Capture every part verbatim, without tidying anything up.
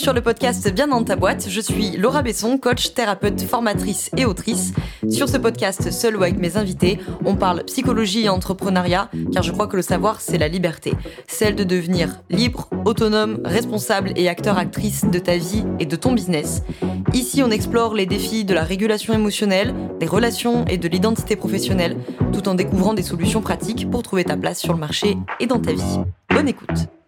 sur le podcast Bien dans ta boîte, je suis Laura Besson, coach, thérapeute, formatrice et autrice. Sur ce podcast, seul ou avec mes invités, on parle psychologie et entrepreneuriat, car je crois que le savoir, c'est la liberté. Celle de devenir libre, autonome, responsable et acteur-actrice de ta vie et de ton business. Ici, on explore les défis de la régulation émotionnelle, des relations et de l'identité professionnelle, tout en découvrant des solutions pratiques pour trouver ta place sur le marché et dans ta vie. Bonne écoute.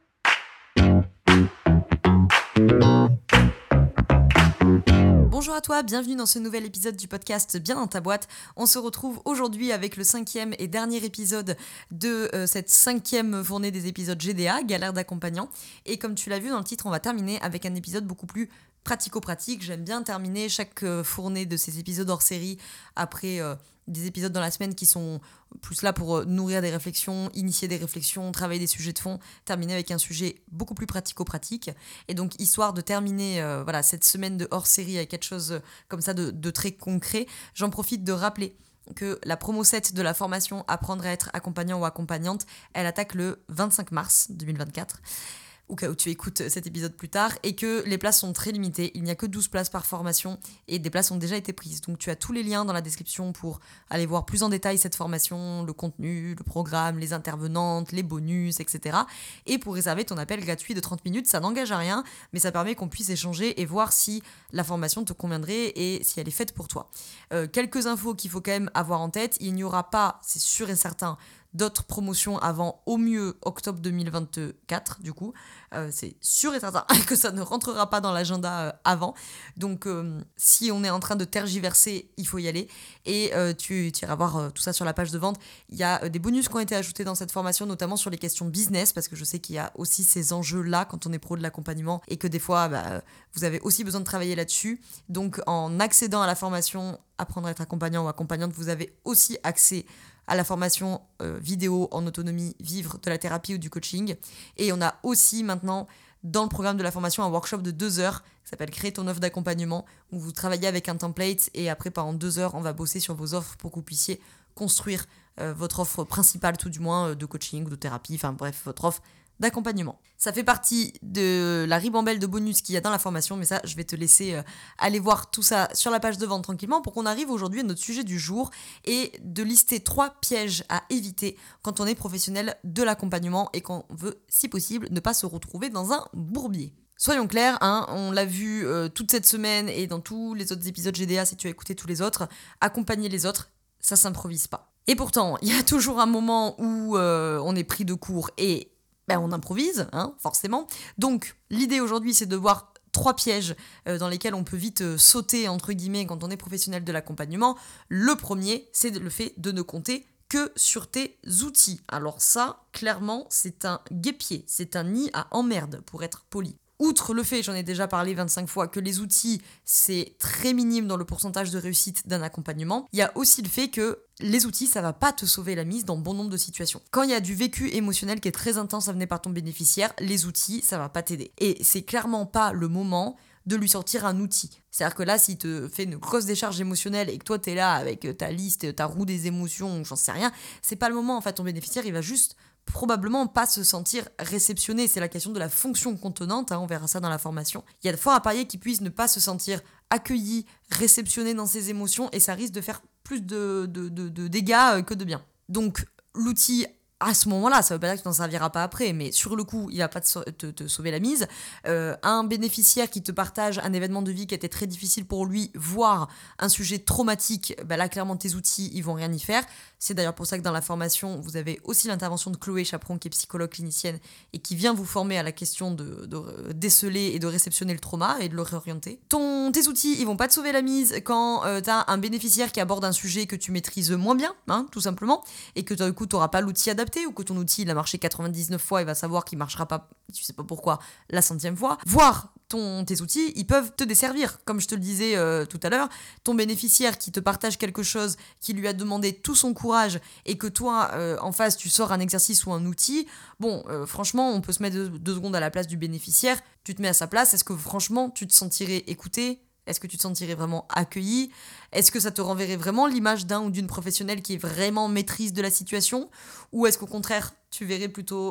Bonjour à toi, bienvenue dans ce nouvel épisode du podcast Bien dans ta boîte. On se retrouve aujourd'hui avec le cinquième et dernier épisode de euh, cette cinquième fournée des épisodes G D A, Galère d'accompagnant. Et comme tu l'as vu dans le titre, on va terminer avec un épisode beaucoup plus pratico-pratique. J'aime bien terminer chaque euh, fournée de ces épisodes hors série après euh, des épisodes dans la semaine qui sont plus là pour euh, nourrir des réflexions, initier des réflexions, travailler des sujets de fond, terminer avec un sujet beaucoup plus pratico-pratique. Et donc, histoire de terminer euh, voilà, cette semaine de hors série avec quelque chose euh, comme ça de, de très concret, j'en profite de rappeler que la promo sept de la formation Apprendre à être accompagnant ou accompagnante, elle attaque le vingt-cinq mars deux mille vingt-quatre. Au cas où tu écoutes cet épisode plus tard, et que les places sont très limitées. Il n'y a que douze places par formation et des places ont déjà été prises. Donc tu as tous les liens dans la description pour aller voir plus en détail cette formation, le contenu, le programme, les intervenantes, les bonus, et cetera. Et pour réserver ton appel gratuit de trente minutes, ça n'engage à rien, mais ça permet qu'on puisse échanger et voir si la formation te conviendrait et si elle est faite pour toi. Euh, quelques infos qu'il faut quand même avoir en tête. Il n'y aura pas, c'est sûr et certain, d'autres promotions avant au mieux octobre deux mille vingt-quatre, du coup. Euh, c'est sûr et certain que ça ne rentrera pas dans l'agenda euh, avant. Donc, euh, si on est en train de tergiverser, il faut y aller. Et euh, tu, tu iras voir euh, tout ça sur la page de vente. Il y a euh, des bonus qui ont été ajoutés dans cette formation, notamment sur les questions business, parce que je sais qu'il y a aussi ces enjeux-là quand on est pro de l'accompagnement et que des fois, bah, vous avez aussi besoin de travailler là-dessus. Donc, en accédant à la formation Apprendre à être accompagnant ou accompagnante, vous avez aussi accès à la formation euh, vidéo en autonomie, vivre de la thérapie ou du coaching. Et on a aussi maintenant, dans le programme de la formation, un workshop de deux heures qui s'appelle Créer ton offre d'accompagnement, où vous travaillez avec un template et après, pendant deux heures, on va bosser sur vos offres pour que vous puissiez construire euh, votre offre principale, tout du moins, euh, de coaching ou de thérapie, enfin bref, votre offre d'accompagnement. Ça fait partie de la ribambelle de bonus qu'il y a dans la formation, mais ça, je vais te laisser euh, aller voir tout ça sur la page de vente tranquillement pour qu'on arrive aujourd'hui à notre sujet du jour et de lister trois pièges à éviter quand on est professionnel de l'accompagnement et qu'on veut, si possible, ne pas se retrouver dans un bourbier. Soyons clairs, hein, on l'a vu euh, toute cette semaine et dans tous les autres épisodes G D A, si tu as écouté tous les autres, accompagner les autres, ça s'improvise pas. Et pourtant, il y a toujours un moment où euh, on est pris de court et ben on improvise, hein, forcément. Donc, l'idée aujourd'hui, c'est de voir trois pièges euh, dans lesquels on peut vite euh, sauter, entre guillemets, quand on est professionnel de l'accompagnement. Le premier, c'est le fait de ne compter que sur tes outils. Alors ça, clairement, c'est un guêpier, c'est un nid à emmerde, pour être poli. Outre le fait, j'en ai déjà parlé vingt-cinq fois, que les outils, c'est très minime dans le pourcentage de réussite d'un accompagnement, il y a aussi le fait que les outils, ça va pas te sauver la mise dans bon nombre de situations. Quand il y a du vécu émotionnel qui est très intense à venir par ton bénéficiaire, les outils, ça va pas t'aider. Et c'est clairement pas le moment de lui sortir un outil. C'est-à-dire que là, s'il te fait une grosse décharge émotionnelle et que toi, t'es là avec ta liste, ta roue des émotions, j'en sais rien, c'est pas le moment, en fait, ton bénéficiaire, il va juste probablement pas se sentir réceptionné. C'est la question de la fonction contenante, hein, on verra ça dans la formation. Il y a de fort à parier qu'il puisse ne pas se sentir accueilli, réceptionné dans ses émotions, et ça risque de faire plus de, de, de, de dégâts que de bien. Donc, l'outil, à ce moment-là, ça veut pas dire que tu n'en serviras pas après, mais sur le coup, il va pas te, te, te sauver la mise. Euh, un bénéficiaire qui te partage un événement de vie qui était très difficile pour lui, voire un sujet traumatique, bah là, clairement, tes outils, ils vont rien y faire. C'est d'ailleurs pour ça que dans la formation, vous avez aussi l'intervention de Chloé Chaperon, qui est psychologue clinicienne et qui vient vous former à la question de, de déceler et de réceptionner le trauma et de le réorienter. Ton, tes outils, ils vont pas te sauver la mise quand euh, t'as un bénéficiaire qui aborde un sujet que tu maîtrises moins bien, hein, tout simplement, et que du coup, t'auras pas l'outil adapté, ou que ton outil, il a marché quatre-vingt-dix-neuf fois, il va savoir qu'il marchera pas, tu sais pas pourquoi, la centième fois. Voire, ton, tes outils, ils peuvent te desservir. Comme je te le disais euh, tout à l'heure, ton bénéficiaire qui te partage quelque chose, qui lui a demandé tout son courage, et que toi, euh, en face, tu sors un exercice ou un outil, bon, euh, franchement, on peut se mettre deux, deux secondes à la place du bénéficiaire, tu te mets à sa place, est-ce que franchement, tu te sentirais écouté ? Est-ce que tu te sentirais vraiment accueilli ? Est-ce que ça te renverrait vraiment l'image d'un ou d'une professionnelle qui est vraiment maîtrise de la situation ? Ou est-ce qu'au contraire, tu verrais plutôt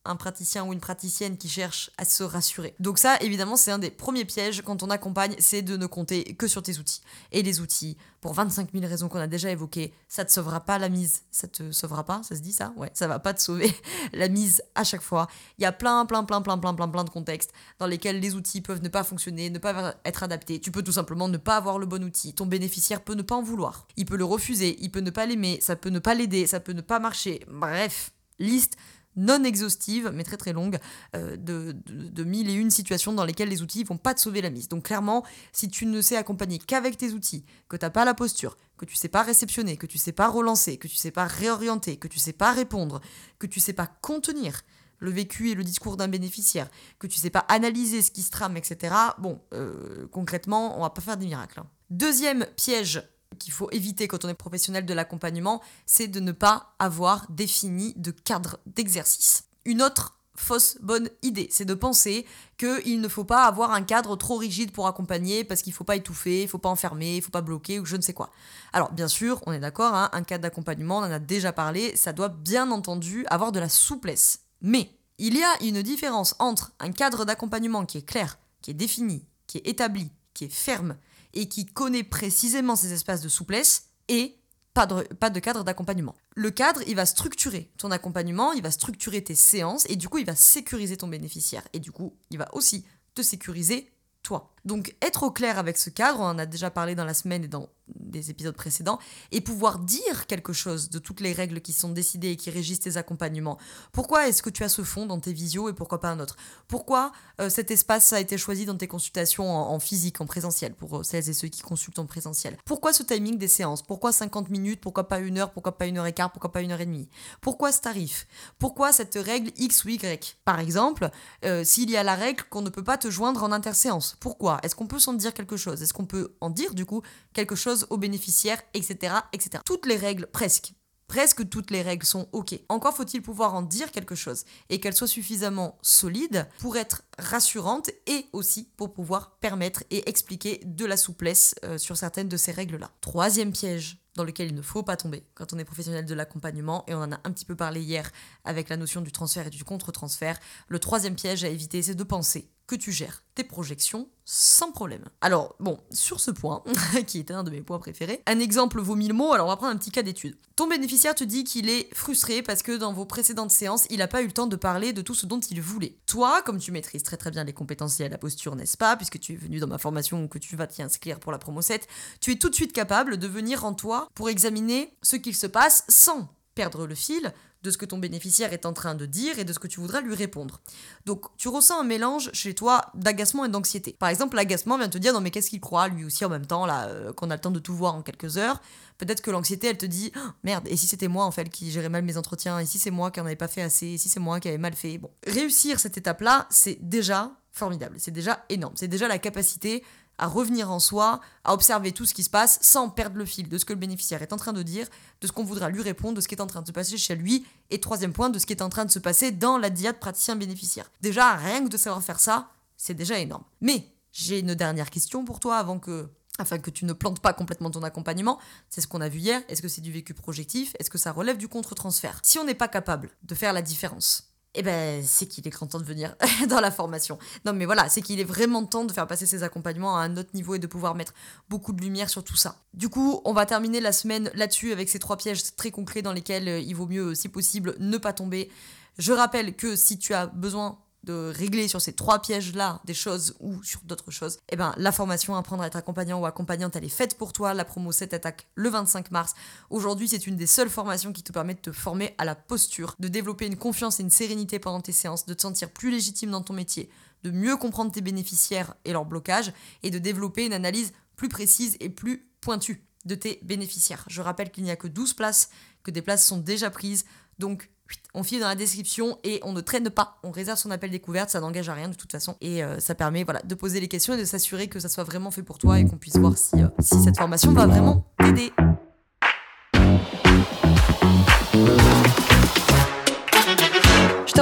un praticien ou une praticienne qui cherche à se rassurer. Donc ça, évidemment, c'est un des premiers pièges quand on accompagne, c'est de ne compter que sur tes outils. Et les outils, pour vingt-cinq mille raisons qu'on a déjà évoquées, ça te sauvera pas la mise. Ça te sauvera pas, ça se dit ça ? Ouais, ça va pas te sauver la mise à chaque fois. Il y a plein, plein, plein, plein, plein, plein, plein de contextes dans lesquels les outils peuvent ne pas fonctionner, ne pas être adaptés. Tu peux tout simplement ne pas avoir le bon outil. Ton bénéficiaire peut ne pas en vouloir. Il peut le refuser, il peut ne pas l'aimer, ça peut ne pas l'aider, ça peut ne pas marcher. Bref, liste non exhaustive, mais très très longue, euh, de, de, de mille et une situations dans lesquelles les outils vont pas te sauver la mise. Donc clairement, si tu ne sais accompagner qu'avec tes outils, que t'as pas la posture, que tu sais pas réceptionner, que tu sais pas relancer, que tu sais pas réorienter, que tu sais pas répondre, que tu sais pas contenir le vécu et le discours d'un bénéficiaire, que tu sais pas analyser ce qui se trame, et cetera, bon, euh, concrètement, on va pas faire des miracles. Hein. Deuxième piège qu'il faut éviter quand on est professionnel de l'accompagnement, c'est de ne pas avoir défini de cadre d'exercice. Une autre fausse bonne idée, c'est de penser qu'il ne faut pas avoir un cadre trop rigide pour accompagner parce qu'il ne faut pas étouffer, il ne faut pas enfermer, il ne faut pas bloquer ou je ne sais quoi. Alors bien sûr, on est d'accord, hein, un cadre d'accompagnement, on en a déjà parlé, ça doit bien entendu avoir de la souplesse. Mais il y a une différence entre un cadre d'accompagnement qui est clair, qui est défini, qui est établi, qui est ferme, et qui connaît précisément ces espaces de souplesse et pas de, pas de cadre d'accompagnement. Le cadre, il va structurer ton accompagnement, il va structurer tes séances et du coup, il va sécuriser ton bénéficiaire. Et du coup, il va aussi te sécuriser toi. Donc, être au clair avec ce cadre, on en a déjà parlé dans la semaine et dans des épisodes précédents, et pouvoir dire quelque chose de toutes les règles qui sont décidées et qui régissent tes accompagnements. Pourquoi est-ce que tu as ce fond dans tes visios et pourquoi pas un autre ? Pourquoi euh, cet espace a été choisi dans tes consultations en, en physique, en présentiel, pour celles et ceux qui consultent en présentiel ? Pourquoi ce timing des séances ? Pourquoi cinquante minutes ? Pourquoi pas une heure ? Pourquoi pas une heure et quart ? Pourquoi pas une heure et demie ? Pourquoi ce tarif ? Pourquoi cette règle X ou Y ? Par exemple, euh, s'il y a la règle qu'on ne peut pas te joindre en interséance, pourquoi ? Est-ce qu'on peut s'en dire quelque chose ? Est-ce qu'on peut en dire du coup quelque chose aux bénéficiaires, et cetera, et cetera. Toutes les règles, presque, presque toutes les règles sont ok. Encore faut-il pouvoir en dire quelque chose et qu'elles soient suffisamment solides pour être rassurantes et aussi pour pouvoir permettre et expliquer de la souplesse euh, sur certaines de ces règles-là. Troisième piège dans lequel il ne faut pas tomber quand on est professionnel de l'accompagnement, et on en a un petit peu parlé hier avec la notion du transfert et du contre-transfert. Le troisième piège à éviter, c'est de penser que tu gères tes projections sans problème. Alors, bon, sur ce point, qui était un de mes points préférés, un exemple vaut mille mots, alors on va prendre un petit cas d'étude. Ton bénéficiaire te dit qu'il est frustré parce que dans vos précédentes séances, il n'a pas eu le temps de parler de tout ce dont il voulait. Toi, comme tu maîtrises très très bien les compétences liées à la posture, n'est-ce pas, puisque tu es venu dans ma formation ou que tu vas t'y inscrire pour la promo sept, tu es tout de suite capable de venir en toi pour examiner ce qu'il se passe sans perdre le fil de ce que ton bénéficiaire est en train de dire et de ce que tu voudrais lui répondre. Donc, tu ressens un mélange chez toi d'agacement et d'anxiété. Par exemple, l'agacement vient te dire « Non mais qu'est-ce qu'il croit lui aussi en même temps, là, euh, qu'on a le temps de tout voir en quelques heures ?» Peut-être que l'anxiété, elle te dit oh, « Merde, et si c'était moi en fait qui gérais mal mes entretiens, et si c'est moi qui en avais pas fait assez, et si c'est moi qui avais mal fait ?» Bon, réussir cette étape-là, c'est déjà formidable, c'est déjà énorme, c'est déjà la capacité à revenir en soi, à observer tout ce qui se passe sans perdre le fil de ce que le bénéficiaire est en train de dire, de ce qu'on voudra lui répondre, de ce qui est en train de se passer chez lui, et troisième point, de ce qui est en train de se passer dans la diade praticien-bénéficiaire. Déjà, rien que de savoir faire ça, c'est déjà énorme. Mais j'ai une dernière question pour toi avant que... afin que tu ne plantes pas complètement ton accompagnement, c'est ce qu'on a vu hier, est-ce que c'est du vécu projectif, est-ce que ça relève du contre-transfert ? Si on n'est pas capable de faire la différence, eh ben, c'est qu'il est grand temps de venir dans la formation. Non mais voilà, c'est qu'il est vraiment temps de faire passer ces accompagnements à un autre niveau et de pouvoir mettre beaucoup de lumière sur tout ça. Du coup, on va terminer la semaine là-dessus avec ces trois pièges très concrets dans lesquels il vaut mieux, si possible, ne pas tomber. Je rappelle que si tu as besoin de régler sur ces trois pièges-là des choses ou sur d'autres choses, eh ben, la formation Apprendre à être accompagnant ou accompagnante, elle est faite pour toi. La promo sept attaque le vingt-cinq mars. Aujourd'hui, c'est une des seules formations qui te permet de te former à la posture, de développer une confiance et une sérénité pendant tes séances, de te sentir plus légitime dans ton métier, de mieux comprendre tes bénéficiaires et leurs blocages et de développer une analyse plus précise et plus pointue de tes bénéficiaires. Je rappelle qu'il n'y a que douze places, que des places sont déjà prises, donc on file dans la description et on ne traîne pas, on réserve son appel découverte, ça n'engage à rien de toute façon et euh, ça permet voilà, de poser les questions et de s'assurer que ça soit vraiment fait pour toi et qu'on puisse voir si, euh, si cette formation va vraiment t'aider. Je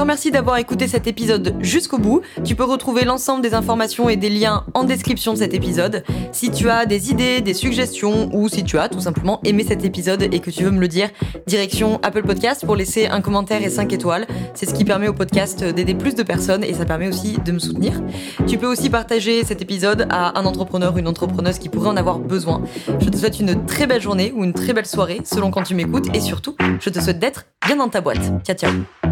remercie d'avoir écouté cet épisode jusqu'au bout. Tu peux retrouver l'ensemble des informations et des liens en description de cet épisode. Si tu as des idées, des suggestions ou si tu as tout simplement aimé cet épisode et que tu veux me le dire, direction Apple Podcast pour laisser un commentaire et cinq étoiles. C'est ce qui permet au podcast d'aider plus de personnes et ça permet aussi de me soutenir. Tu peux aussi partager cet épisode à un entrepreneur ou une entrepreneuse qui pourrait en avoir besoin. Je te souhaite une très belle journée ou une très belle soirée selon quand tu m'écoutes et surtout, je te souhaite d'être bien dans ta boîte. Ciao ciao.